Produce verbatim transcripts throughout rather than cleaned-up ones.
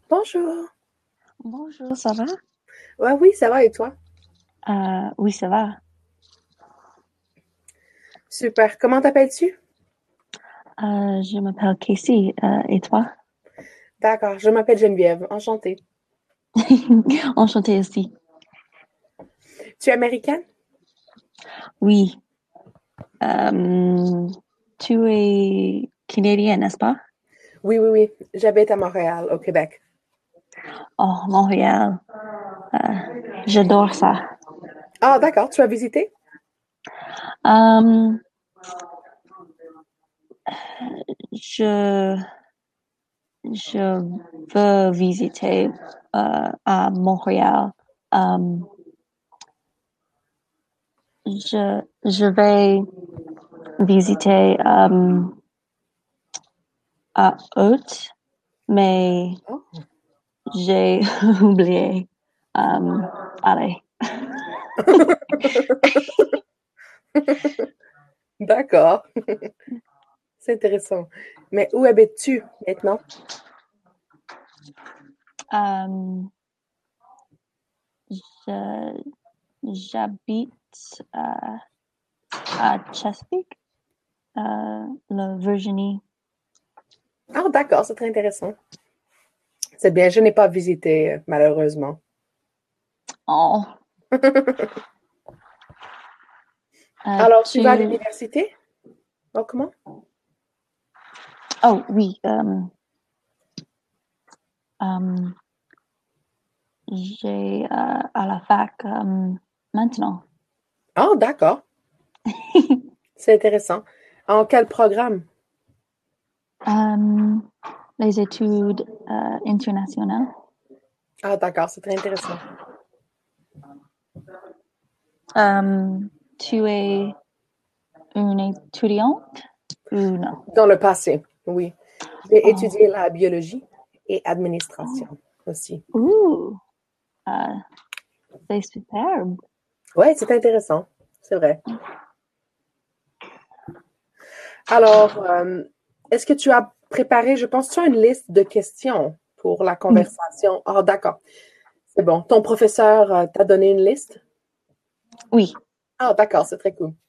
Bonjour. Bonjour, ça va? Ouais, oui, ça va et toi? Euh, oui, ça va. Super. Comment t'appelles-tu? Euh, je m'appelle Casey. Euh, et toi? D'accord, je m'appelle Geneviève. Enchantée. Enchantée aussi. Tu es américaine? Oui. Euh, tu es canadienne, n'est-ce pas? Oui, oui, oui. J'habite à Montréal, au Québec. Oh, Montréal. Euh, j'adore ça. Ah, d'accord. Tu as visité? Euh, je, je veux visiter euh, à Montréal. Euh, je, je vais visiter euh, à Haute, mais Oh. j'ai oublié. Euh, allez. D'accord. C'est intéressant. Mais où habites-tu maintenant? Euh, je- j'habite euh, à Chesapeake, euh, la Virginie. Ah, d'accord. C'est très intéressant. C'est bien. Je n'ai pas visité, euh, malheureusement. Oh, euh, Alors, tu vas à tu... l'université? Oh, comment? Oh, oui. Euh, euh, j'ai euh, à la fac euh, maintenant. Ah, d'accord. C'est intéressant. En quel programme? Euh, les études euh, internationales. Ah, d'accord. C'est très intéressant. Euh, tu es une étudiante ou non? Dans le passé, oui. J'ai Oh, étudié la biologie et oh, administration aussi. ouh, euh, c'est superbe. Oui, c'est intéressant, c'est vrai. Alors, euh, est-ce que tu as préparé, je pense, tu as une liste de questions pour la Oui, conversation? Ah, d'accord. C'est bon. Ton professeur euh, t'a donné une liste? oui. Ah, d'accord, c'est très cool.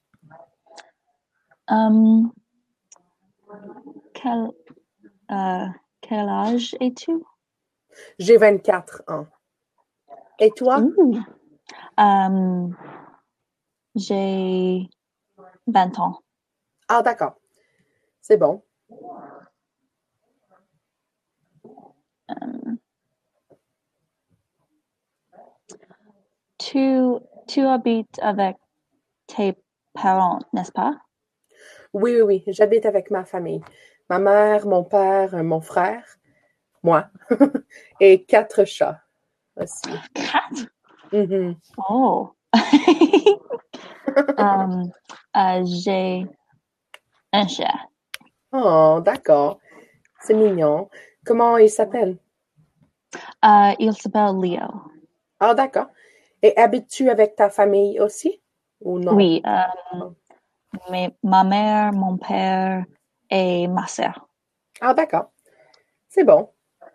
Euh, quel, euh, quel âge es-tu? J'ai vingt-quatre ans. Et toi? Ouh. Euh, j'ai vingt ans. Ah, d'accord. C'est bon. Euh, tu, tu habites avec tes parents, n'est-ce pas? Oui, oui, oui. J'habite avec ma famille. Ma mère, mon père, euh, mon frère, moi et quatre chats aussi. Quatre? Mhm. Oh. Euh, euh, j'ai un chat. Oh, d'accord. C'est mignon. Comment il s'appelle? Euh, il s'appelle Leo. Ah, d'accord. Et habites-tu avec ta famille aussi? Ou non? Oui, euh, mais ma mère, mon père et ma sœur. Ah, d'accord. C'est bon.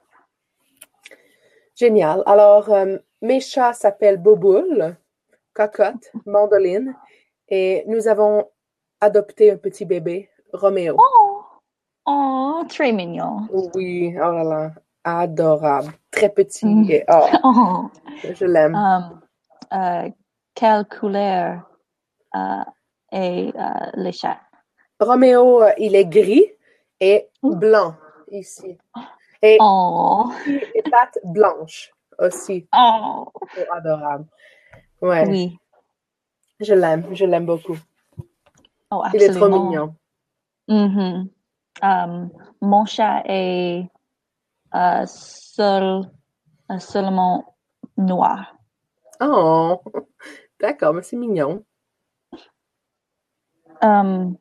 Génial. Alors, euh, mes chats s'appellent Boboule, Cocotte, Mandoline, et nous avons adopté un petit bébé, Roméo. Oh, oh, très mignon. Oui, oh là là, adorable. Très petit Mm. et oh, Oh, je l'aime. um, euh, quelle couleur euh, est euh, le chat? Roméo, euh, il est gris et blanc ici. Et Oh, les pattes blanches aussi. oh, Oh, adorable. Ouais, oui, je l'aime, je l'aime beaucoup. oh, Il est trop absolument. mignon. Mhm. Um, mon chat est euh, seul, euh, seulement noir. Oh, d'accord, mais c'est mignon. Um,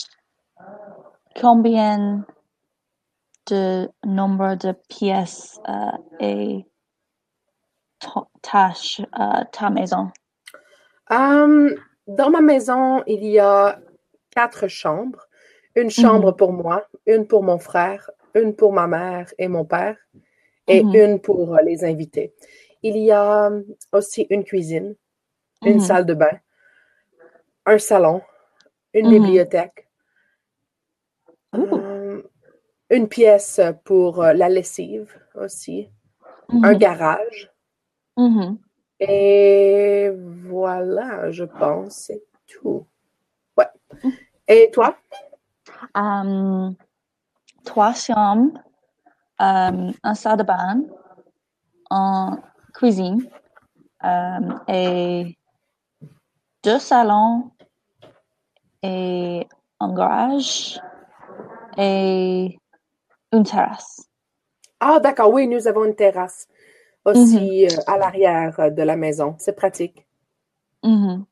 combien de nombre de pièces euh, est ta, ta, euh, ta maison? Hum, dans ma maison, il y a quatre chambres. Une chambre Mhm. pour moi, une pour mon frère, une pour ma mère et mon père, et Mhm. une pour euh, les invités. Il y a aussi une cuisine, une Mhm. salle de bain, un salon, une Mhm. bibliothèque, Ooh. euh, une pièce pour euh, la lessive aussi, un Mhm. garage. Mhm. Et voilà, je pense, c'est tout. Ouais. Et toi? Um, trois chambres, um, un salle de bain, une cuisine um, et deux salons et un garage et une terrasse. Ah, d'accord, oui, nous avons une terrasse Mhm. aussi euh, à l'arrière euh, de la maison. C'est pratique. Mhm.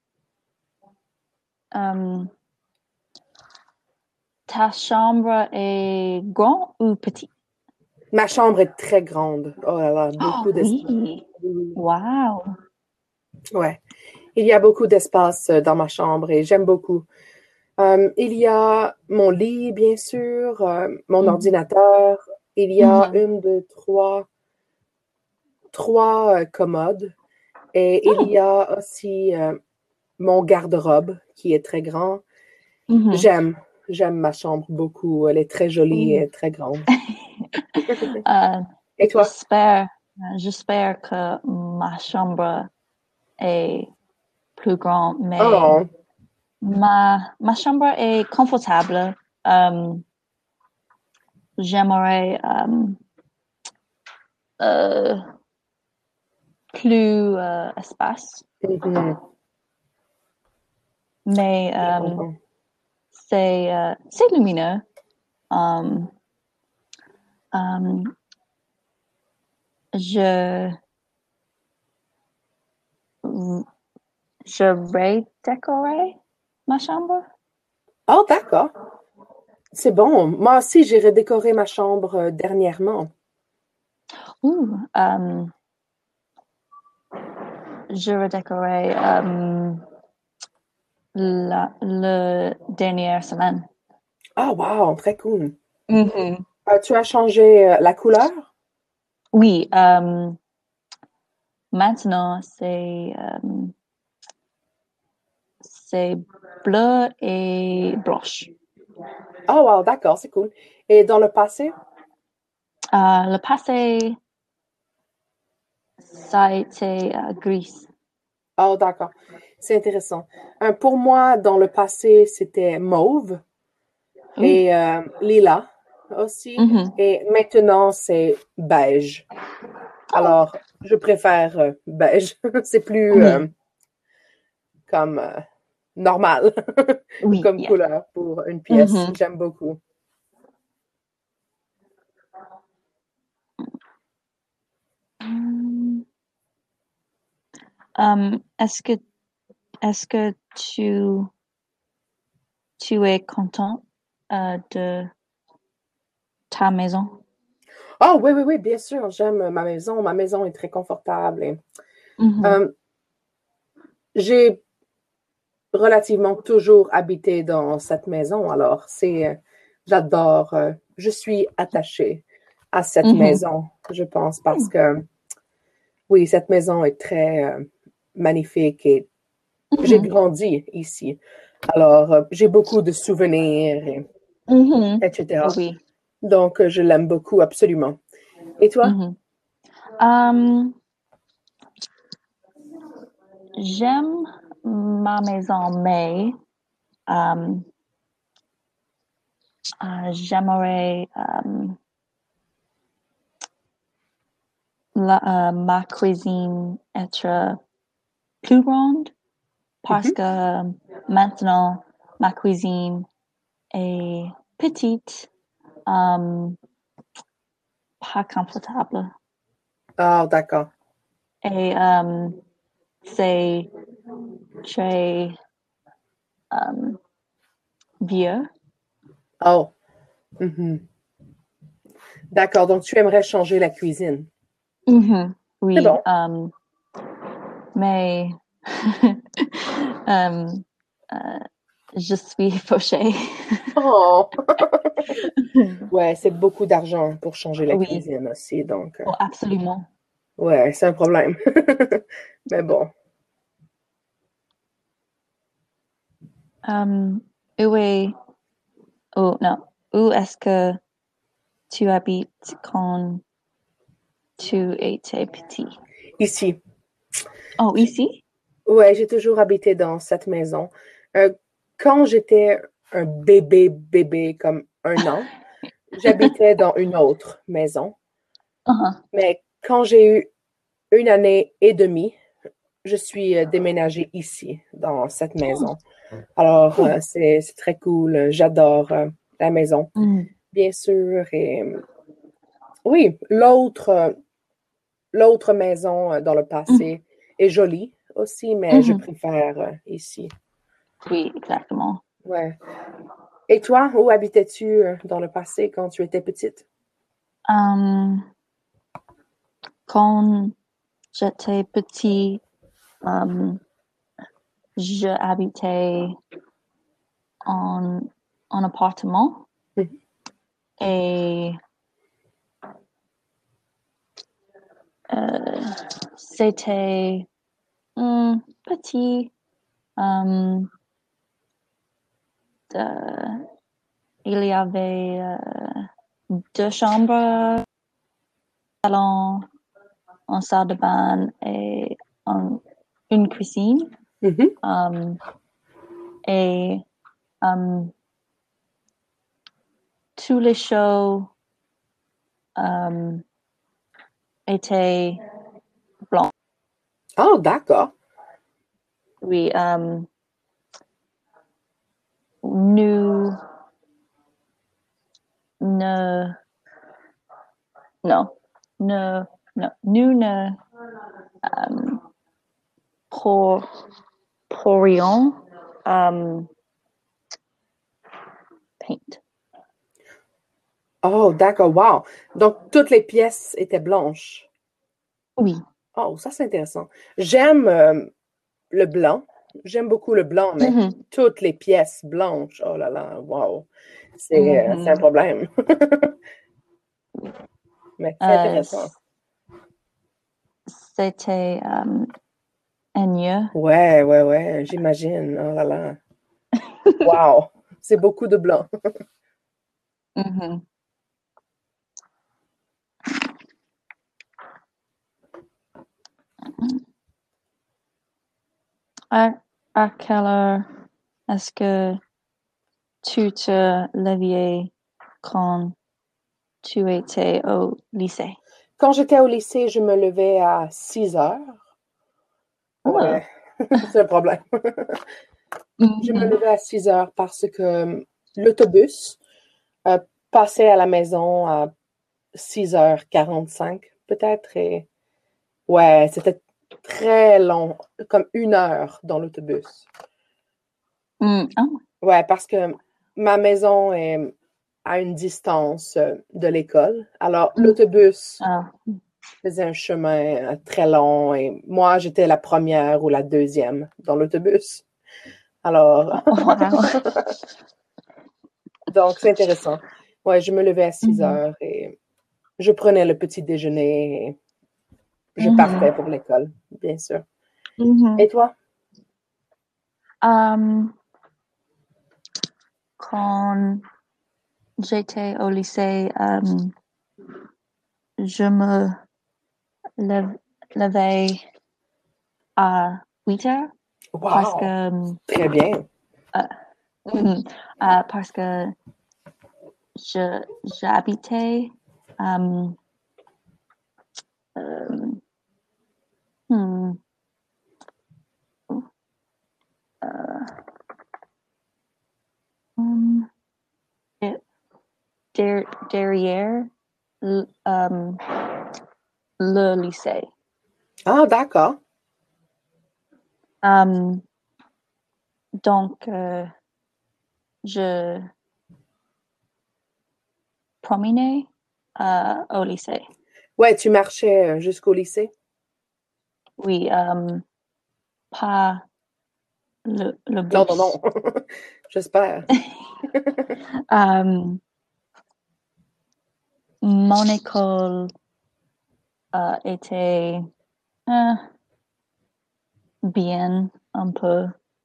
Um, ta chambre est grande ou petite? Ma chambre est très grande. Oh là là, Oh beaucoup d'espace. oui, Oui. wow. Ouais, il y a beaucoup d'espace euh, dans ma chambre et j'aime beaucoup. Euh, il y a mon lit, bien sûr, euh, mon Mhm. ordinateur. Il y a Mhm. une, deux, trois, trois euh, commodes. Et il Oh. y a aussi euh, mon garde-robe qui est très grand. Mhm. J'aime, j'aime ma chambre beaucoup. Elle est très jolie Ouh. et très grande. Euh, Et toi? j'espère, j'espère que ma chambre est plus grande, mais Oh, ma, ma chambre est confortable. Euh, j'aimerais euh, euh, plus euh, espace, mhm, mais je euh, comprends. c'est euh, c'est lumineux. Euh, euh, je je vais décorer ma chambre. Oh, d'accord. C'est bon. Moi aussi, j'ai redécoré ma chambre euh, dernièrement. Ouh, euh, je vais décorer euh, la le dernière semaine. Ah, wow, très cool. Mhm. Euh, tu as changé euh, la couleur? Oui, euh, maintenant c'est euh, c'est bleu et blanche. Oh, wow, d'accord, c'est cool. Et dans le passé? Euh, le passé, ça a été euh, gris. Oh, d'accord. C'est intéressant. Euh, pour moi, dans le passé, c'était mauve Ouh. et euh, lilas aussi. Mhm. Et maintenant, c'est beige. Oh, Alors, je préfère euh, beige. C'est plus oui, euh, comme euh, normal oui, comme yeah. couleur pour une pièce. Mhm. J'aime beaucoup. Hum, euh, est-ce que est-ce que tu tu es content euh, de ta maison? Oh, oui, oui, oui, bien sûr. J'aime ma maison. Ma maison est très confortable. Et, Mhm. euh, j'ai relativement toujours habité dans cette maison. Alors, c'est, euh, j'adore, euh, je suis attachée à cette Mhm. maison, je pense, parce que, oui, cette maison est très euh, magnifique et j'ai Mhm. grandi ici. Alors, euh, j'ai beaucoup de souvenirs, et, Mhm. etc. Oui. Donc, euh, je l'aime beaucoup, absolument. Et toi? Mhm. Euh, j'aime ma maison, mais euh, euh, j'aimerais euh, la- euh, ma cuisine être plus grande parce Mhm. que maintenant ma cuisine est petite, euh, pas confortable Ah, d'accord. et euh, c'est très euh, vieux. Oh, mhm. D'accord. Donc, tu aimerais changer la cuisine. Mhm. C'est Oui, bon. euh, mais euh, euh, je suis fauchée. Oh! Ouais, c'est beaucoup d'argent pour changer la Oui, cuisine aussi, donc euh, oh, absolument. ouais, c'est un problème. Mais bon. Um, où est, oh non, où est-ce que tu habites quand tu étais petit? Ici. Oh, ici? Ouais, j'ai toujours habité dans cette maison. Euh, quand j'étais un bébé, bébé, comme un an, j'habitais dans une autre maison. Uh-huh. Mais quand j'ai eu une année et demie, je suis euh, déménagée ici, dans cette Oh, maison. Alors, cool. euh, c'est c'est très cool. J'adore euh, la maison, Mm. bien sûr. Et euh, oui, l'autre euh, l'autre maison euh, dans le Mhm. passé est jolie aussi, mais je Mhm. préfère euh, ici. Oui, exactement. Ouais. Et toi, où habitais-tu euh, dans le passé quand tu étais petite? Um, quand j'étais petit, um, je habitais en, en appartement Mhm. et euh, c'était hmm, petit. Um, de- il y avait euh, deux chambres, salon, un salle de bain et un- une cuisine. Mhm. Um, et um, tous les shows um, étaient blancs. Oh, d'accord. Oui, um, nous ne, non, ne, non, nous ne um, pour, pourrions um, paint. Oh, d'accord. Wow. Donc, toutes les pièces étaient blanches. Oui. Oh, ça, c'est intéressant. J'aime euh, le blanc. J'aime beaucoup le blanc, mais Mhm. toutes les pièces blanches, oh là là, wow. C'est euh, c'est un Mhm. problème. Mais c'est Euh, intéressant. c'était um, ennuyeux. Ouais, ouais, ouais, j'imagine. Oh là là. Wow. C'est beaucoup de blanc. Mhm. À, à quelle heure est-ce que tu te levais quand tu étais au lycée? Quand j'étais au lycée, je me levais à six heures. Oh. Ouais, c'est un problème. Je me Mhm. levais à six heures parce que euh, l'autobus euh, passait à la maison à six heures quarante-cinq, peut-être. Et ouais, c'était très long, comme une heure dans l'autobus. Mm. Oh. Ouais, parce que ma maison est à une distance euh, de l'école. Alors, Mm. l'autobus Ah. faisait un chemin euh, très long et moi, j'étais la première ou la deuxième dans l'autobus. Alors, Oh, wow. donc, c'est intéressant. Ouais, je me levais à six Mhm. heures et je prenais le petit déjeuner et je partais Mhm. pour l'école, bien sûr. Et Mhm. toi? Um, quand j'étais au lycée, um, je me lev- levais à huit heures parce Wow! que um, Très bien. euh, mhm, euh, parce que je j'habitais um, um, hmm, euh, um, de- der- derrière l- um, le lycée. Ah, d'accord. Um, donc, euh, je promenais euh, au lycée. Ouais, tu marchais euh, jusqu'au lycée? Oui, um, pas le, le Non, bus. non, non. J'espère. Um, mon école uh, était uh, bien un peu,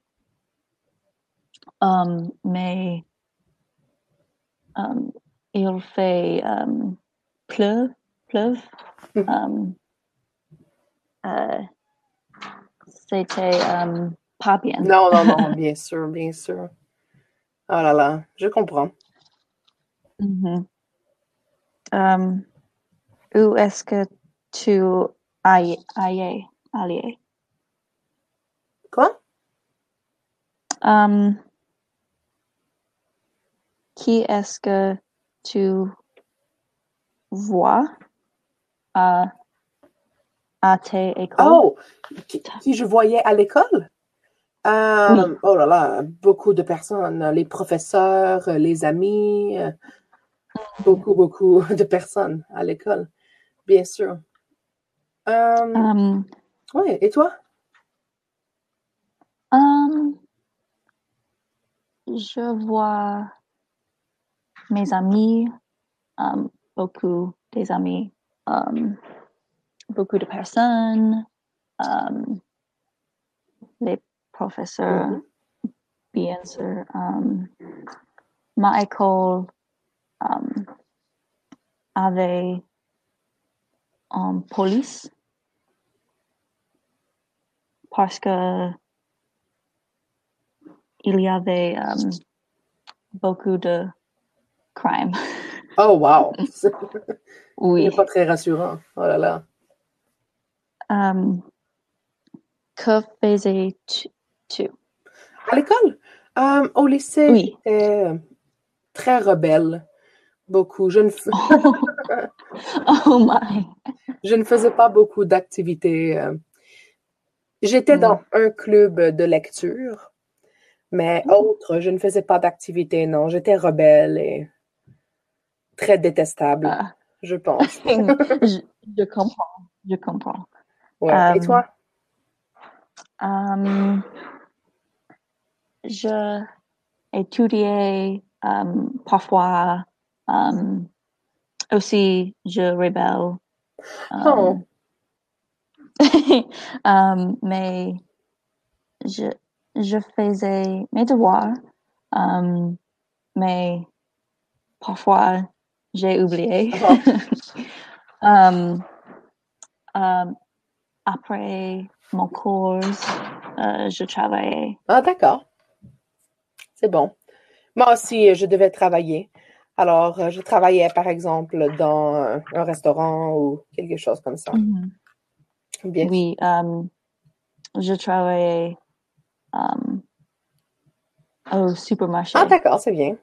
um, mais um, il fait um, pleuve, pleuve. Um, uh, c'était um, pas bien. Non, non, non, bien sûr, bien sûr. Oh là là, je comprends. Mm-hmm. Um, où est-ce que tu ailles, ailles, allais? Quoi? Um, qui est-ce que tu vois à, à tes écoles? Oh, qui, qui je voyais à l'école? Euh, Oui. Oh là là, beaucoup de personnes, les professeurs, les amis, euh, beaucoup, beaucoup de personnes à l'école, bien sûr. Euh, Um, ouais, et toi? um, je vois mes amis, um, beaucoup des amis, um, beaucoup de personnes, um, les professeurs, Mhm. bien sûr. Um, ma école um, avait une police parce que il y avait um, beaucoup de crimes. Oh, wow. Ce Oui. n'est pas très rassurant. Oh là là. Um, que faisais-tu? À l'école? Euh, au lycée, Oui. j'étais très rebelle. Beaucoup. Je ne, f- Oh, oh my. je ne faisais pas beaucoup d'activités. euh. J'étais Mm. dans un club de lecture, mais Oh. autre, je ne faisais pas d'activités, non. J'étais rebelle et très détestable, Uh, je pense. je, je comprends. Je comprends. Ouais. Et Um, toi? um, je étudiais um, parfois. Um, aussi, je rebelle. Oh, Um, um, mais je, je faisais mes devoirs. Um, mais parfois, j'ai oublié. oh. um, um, après mon cours, euh, je travaillais. Ah, d'accord. C'est bon. Moi aussi, je devais travailler. Alors, euh, je travaillais, par exemple, dans un, un restaurant ou quelque chose comme ça. Mm-hmm. Bien sûr. Oui, um, je travaillais um, au supermarché. Ah, d'accord, c'est bien.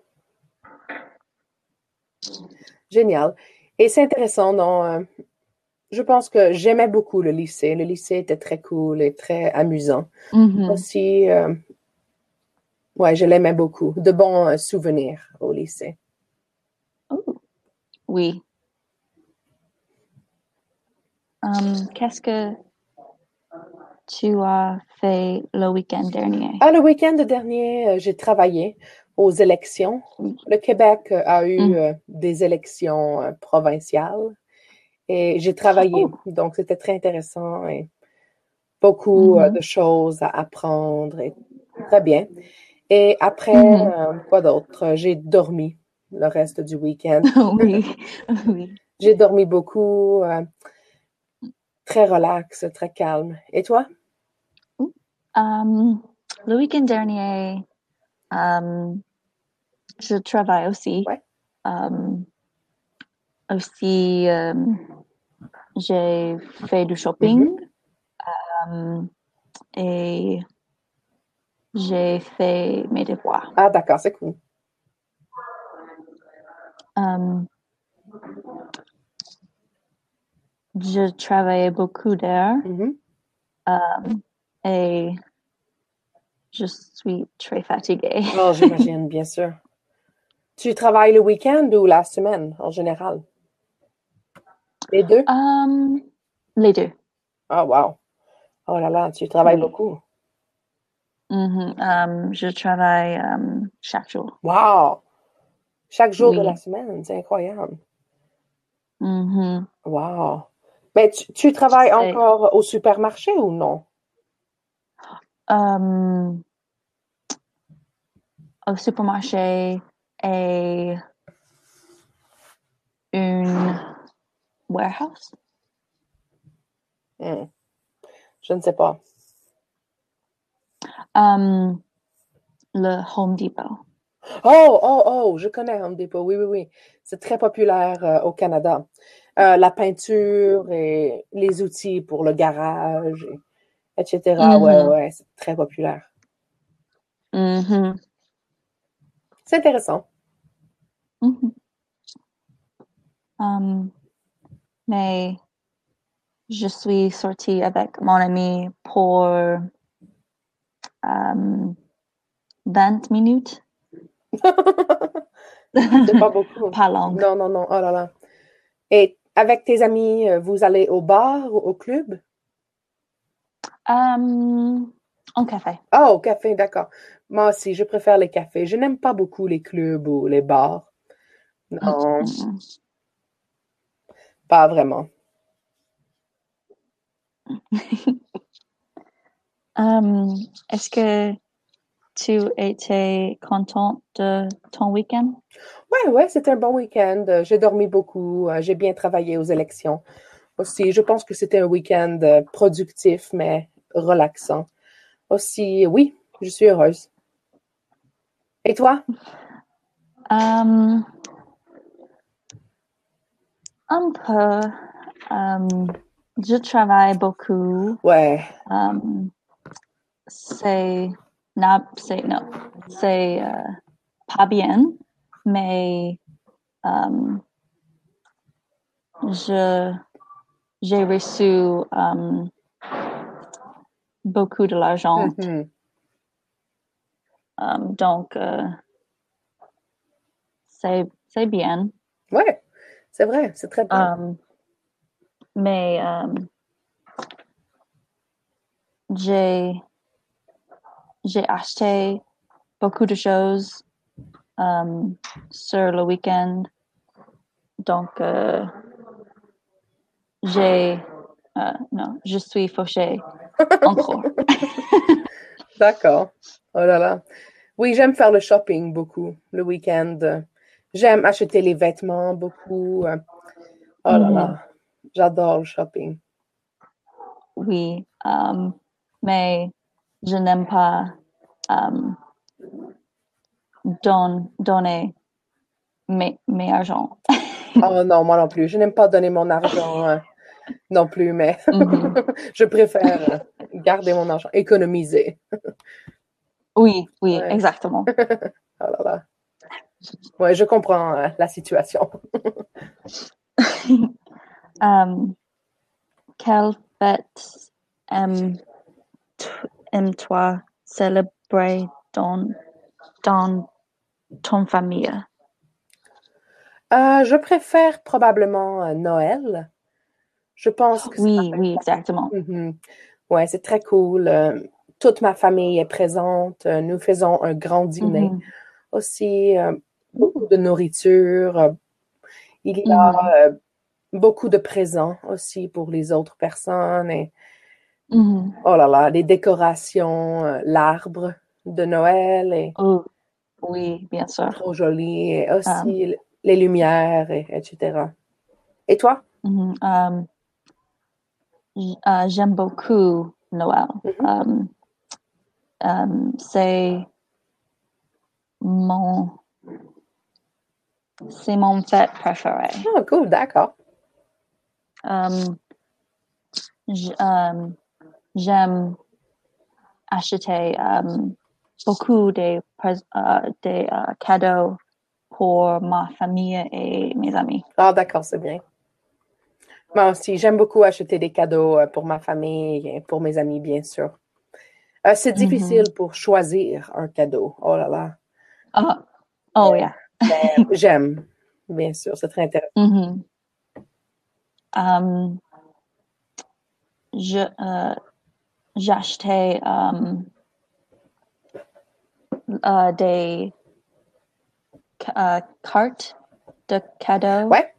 Génial. Et c'est intéressant, non? euh, Je pense que j'aimais beaucoup le lycée. Le lycée était très cool et très amusant. Mm-hmm. Aussi, euh, ouais, je l'aimais beaucoup. De bons euh, souvenirs au lycée. Oh, oui. Um, qu'est-ce que tu as fait le week-end dernier? Ah, le week-end dernier, euh, j'ai travaillé aux élections. Oui. Le Québec euh, a eu Mm. euh, des élections euh, provinciales et j'ai travaillé. Oh. Donc, c'était très intéressant et beaucoup euh, Mm-hmm. de choses à apprendre et très bien. Et après, Mm-hmm. euh, quoi d'autre? J'ai dormi le reste du week-end. Oui, oui. J'ai dormi beaucoup, euh, très relax, très calme. Et toi? Um, le week-end dernier, um, je travaille aussi. Ouais. Um, aussi, um, j'ai fait du shopping Mhm. um, et j'ai fait mes devoirs. Ah, d'accord, c'est cool. Um, je travaillais beaucoup d'heures Mhm. um, et je suis très fatiguée. Oh, j'imagine, bien sûr. Tu travailles le week-end ou la semaine en général? Les deux? um, les deux, Ah, wow. Oh là là, tu travailles oui. beaucoup. Mhm. Um, je travaille um, chaque jour. Wow! Chaque jour de Oui. la semaine, c'est incroyable. Mhm. Wow! Mais tu, tu travailles C'est encore au supermarché ou non? um, au supermarché et une warehouse. Hmm, je ne sais pas. Um, le Home Depot. Oh, oh, oh, je connais Home Depot. Oui, oui, oui. C'est très populaire euh, au Canada. Euh, la peinture et les outils pour le garage, et- etc. Ouais, Mhm. ouais, c'est très populaire. Mhm. C'est intéressant. Mhm. Um, mais je suis sortie avec mon ami pour um, vingt minutes. C'est pas beaucoup. Pas long. Non, non, non. Oh là là. Et avec tes amis, euh, vous allez au bar ou au club? Um, un café. Ah, au café, d'accord. Moi aussi, je préfère les cafés. Je n'aime pas beaucoup les clubs ou les bars. Non, Mm-mm. pas vraiment. Um, est-ce que tu étais contente de ton week-end? Ouais, ouais, c'était un bon week-end. Euh, J'ai dormi beaucoup. euh, J'ai bien travaillé aux élections aussi. Je pense que c'était un week-end euh, productif, mais relaxant. Aussi, oui, je suis heureuse. Et toi? Um, un peu. Um, je travaille beaucoup. Ouais. Um, c'est non, c'est non, c'est euh, pas bien, mais um, je j'ai reçu um, beaucoup de l'argent, Mhm. um, donc euh, c'est c'est bien. Ouais, c'est vrai, c'est très bien. Um, mais um, j'ai j'ai acheté beaucoup de choses um, sur le week-end, donc euh, j'ai euh, non, je suis fauchée encore. D'accord. Oh là là. Oui, j'aime faire le shopping beaucoup, le week-end. J'aime acheter les vêtements beaucoup. Euh, Oh là Mhm. là, j'adore le shopping. Oui, um, mais je n'aime pas um, don, donner mes, mes argent. Oh non, moi non plus. Je n'aime pas donner mon argent euh, non plus, mais Mhm. je préfère euh, garder mon argent, économiser. Oui, oui, Ouais. exactement. Oh là là. Ouais, je comprends euh, la situation. Um, quelle fête aime- aimes-toi célébrer dans, dans ton famille? Euh, je préfère probablement euh, Noël. Je pense que ça Oui, fait oui, exactement. Mhm. Ouais, c'est très cool. Euh, toute ma famille est présente. Euh, nous faisons un grand dîner. Mhm. Aussi, euh, beaucoup Ooh. de nourriture. Euh, il y Mhm. a euh, beaucoup de présents aussi pour les autres personnes. Et, Mhm. oh là là, des décorations, euh, l'arbre de Noël est Oh, oui, bien sûr. trop joli. Et Um, aussi les lumières, et, etc. Et toi? mhm. Um, j- euh, j'aime beaucoup Noël. Mhm. Um, um, c'est mon, c'est mon fête préférée. Ah, cool, d'accord. Um, j- um, j'aime acheter um, beaucoup de, pres- euh, des euh, cadeaux pour ma famille et mes amis. Ah, d'accord, c'est bien. Moi aussi, j'aime beaucoup acheter des cadeaux euh, pour ma famille et pour mes amis, bien sûr. Euh, c'est Mhm. difficile pour choisir un cadeau. Oh là là. Ah, oh yeah. Mais j'aime, bien sûr, c'est très intéressant. Mhm. Um, je, euh, j'ai acheté um, euh, des euh, cartes de cadeaux Ouais.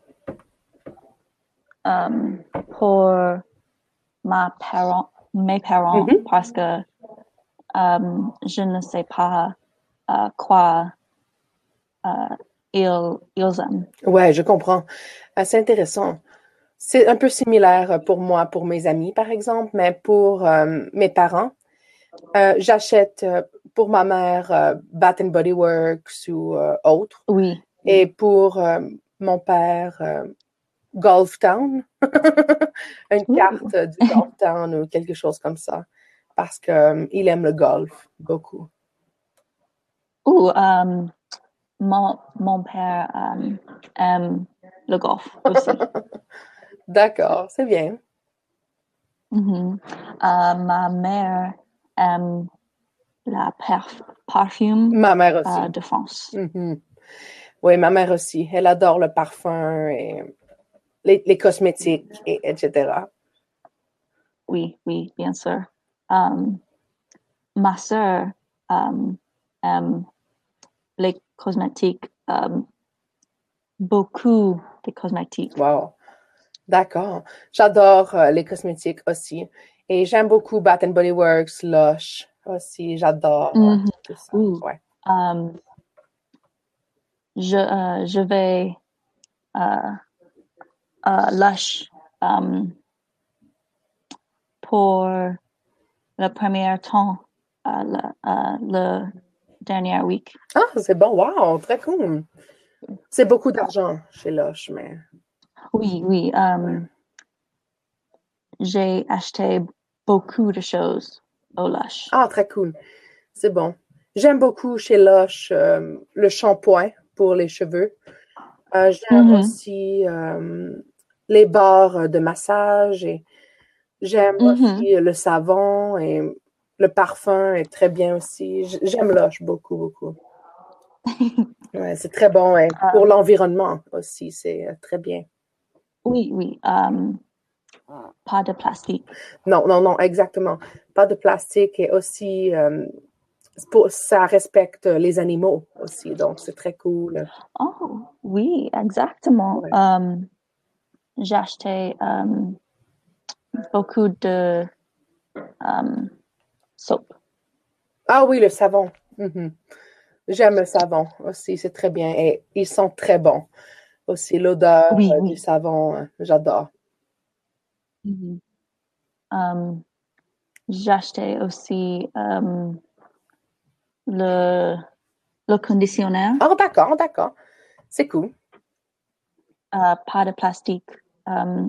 euh, pour ma parent, mes parents Mhm. parce que euh, je ne sais pas euh, quoi euh, ils, ils aiment. Ouais, je comprends. Ah, c'est intéressant. C'est un peu similaire pour moi, pour mes amis, par exemple, mais pour euh, mes parents, euh, j'achète euh, pour ma mère euh, Bath and Body Works ou euh, autre. Oui. Et pour euh, mon père, euh, Golf Town, une Ouh. carte du Golf Town ou quelque chose comme ça, parce que euh, il aime le golf beaucoup. Ouh, euh, mon, mon père euh, aime le golf aussi. D'accord, c'est bien. Mhm. Euh, ma mère aime la perf parfume Ma mère aussi. euh, de France. Mhm. Oui, ma mère aussi. Elle adore le parfum et les, les cosmétiques, et, etc. Oui, oui, bien sûr. Euh, ma sœur euh, aime les cosmétiques, euh, beaucoup de cosmétiques. Wow. D'accord. J'adore euh, les cosmétiques aussi. Et j'aime beaucoup Bath and Body Works, Lush aussi. J'adore euh, Mhm. tout ça. Ouh. Ouais. Euh, je, euh, je vais euh, euh, Lush euh, pour le premier temps, euh, le, euh, le dernier week. Ah, c'est bon. Wow, très cool. C'est beaucoup d'argent chez Lush, mais Oui, oui. Euh, ouais. j'ai acheté beaucoup de choses au Lush. Ah, très cool. C'est bon. J'aime beaucoup chez Lush euh, le shampoing pour les cheveux. Euh, j'aime Mhm. aussi euh, les barres de massage et j'aime Mhm. aussi le savon et le parfum est très bien aussi. J- J'aime Lush beaucoup, beaucoup. Ouais, c'est très bon et pour Euh, l'environnement aussi, c'est euh, très bien. oui, oui. Euh, pas de plastique. Non, non, non, exactement. Pas de plastique et aussi euh, pour, ça respecte les animaux aussi, donc c'est très cool. Oh, oui, exactement. Ouais. Euh, j'ai acheté euh, beaucoup de euh, soap. Ah oui, le savon. Mhm. J'aime le savon aussi, c'est très bien et ils sont très bons. Aussi l'odeur Oui, euh, du oui. savon, euh, j'adore. Mhm. Euh, j'ai acheté aussi euh, le, le conditionnaire, Ah, d'accord, d'accord. C'est cool. euh, pas de plastique. Euh,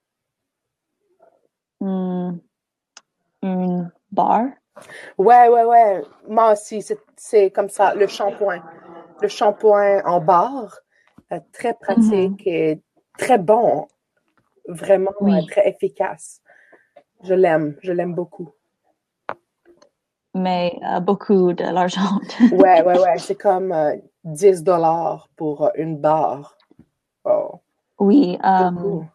hmm, une barre. Ouais, ouais, ouais. Moi aussi, c'est c'est comme ça, le shampoing. Le shampoing en barre, euh, très Mhm. pratique et très bon. Vraiment euh, Oui, très efficace. Je l'aime, je l'aime beaucoup. mais euh, beaucoup de l'argent. Ouais, ouais, ouais. C'est comme euh, dix dollars pour euh, une barre. Oh, Oui, euh, beaucoup.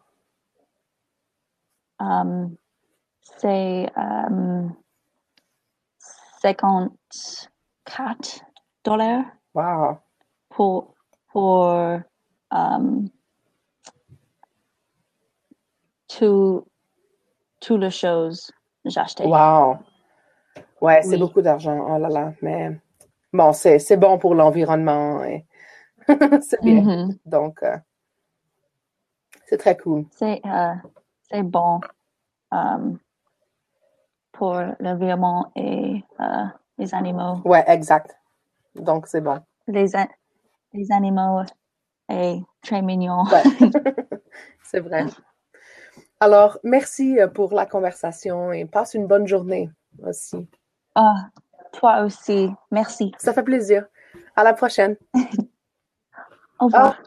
euh, c'est euh, cinquante-quatre dollars Wow. pour, pour euh, tout, tout les choses que j'ai acheté. Wow. Ouais, c'est Oui. beaucoup d'argent. Oh là là. Mais bon, c'est c'est bon pour l'environnement et c'est bien. Mhm. Donc, euh, c'est très cool. C'est euh, c'est bon euh, pour l'environnement et euh, les animaux. Ouais, exact. Donc, c'est bon. Les, a- les animaux est très mignon. Ouais, c'est vrai. Alors, merci euh, pour la conversation et passe une bonne journée aussi. Ah, toi aussi. Merci. Ça fait plaisir. À la prochaine. Au Au revoir.